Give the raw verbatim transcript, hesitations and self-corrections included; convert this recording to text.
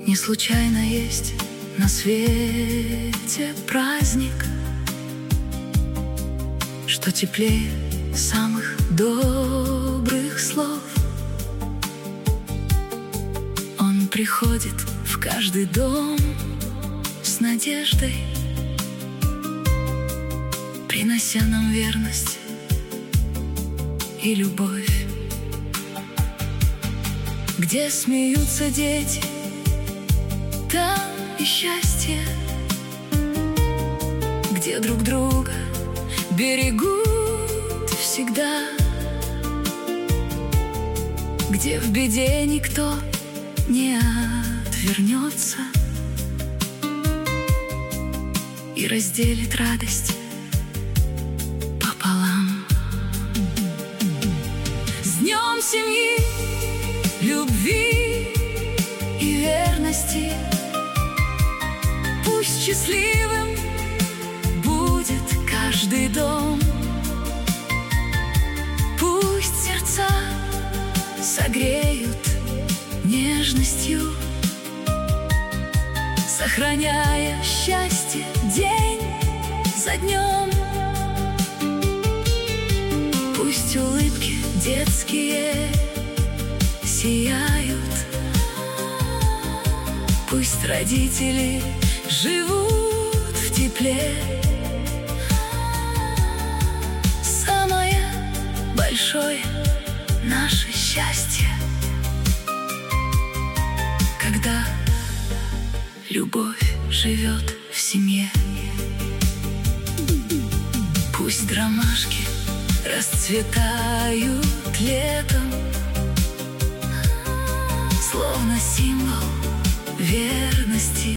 Не случайно есть на свете праздник, что теплее самых добрых слов. Он приходит в каждый дом с надеждой, принося нам верность и любовь. Где смеются дети, там и счастье, где друг друга берегут всегда, где в беде никто не отвернется и разделит радость пополам. С днем семьи, любви и верности! Пусть счастливым будет каждый дом, пусть сердца согреют нежностью, сохраняя счастье день за днем. Пусть улыбки детские сияют, пусть родители живут в тепле. Самое большое наше счастье, когда любовь живет в семье. Пусть ромашки расцветают летом, словно символ верности.